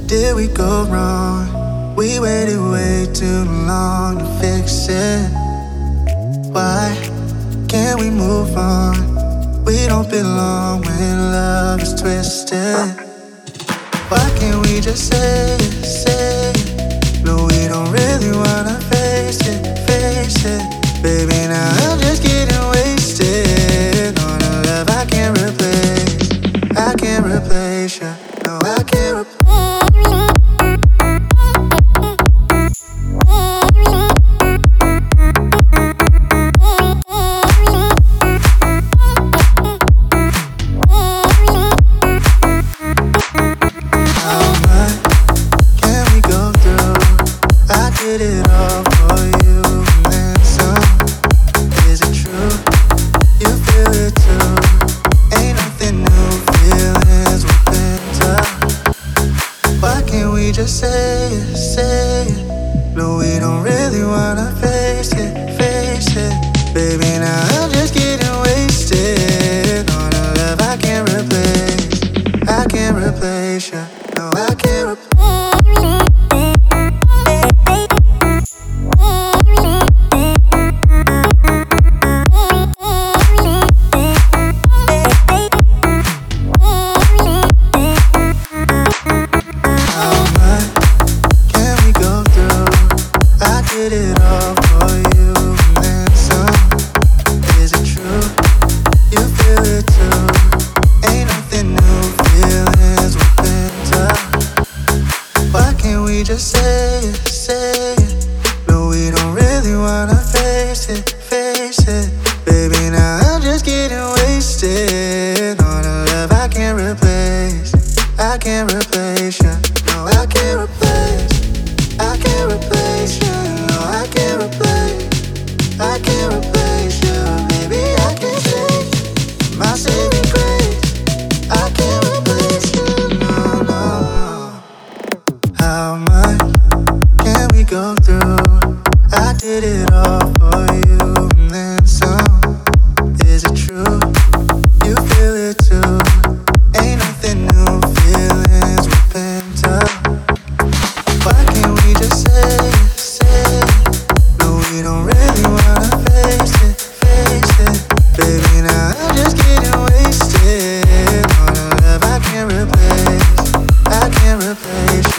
did we go wrong? We waited way too long to fix it. Why can't we move on? We don't belong when love is twisted. Why can't we just say it, say it? No, we don't really wanna face it, face it. Baby, now I'm just getting wasted on a love I can't replace. I can't replace you. No, I can't replace. Did it all for you and then some. Is it true? You feel it too. Ain't nothing new, feelings within tough. Why can't we just say it, say it? No, we don't really wanna face it, face it. Baby, now I'm just getting wasted on a love I can't replace. I can't replace you. No, I can't replace. Did it all for you and then some. Is it true? You feel it too. Ain't nothing new, feelings within tough. Why can't we just say it, say it? No, we don't really wanna face it, face it. Baby, now I'm just getting wasted on a love I can't replace. I can't replace you. No, I can't replace. I can't replace you. I can't replace, I can't replace you. Baby, I can't take my saving grace. I can't replace you, no, no, no. How much can we go through? I did it all for you and then some. Is it true? You feel it too. Ain't nothing new, feelings we've been tough. Why can't we just say it, say it? We don't really wanna face it, face it. Baby, now I'm just getting wasted on a love I can't replace. I can't replace.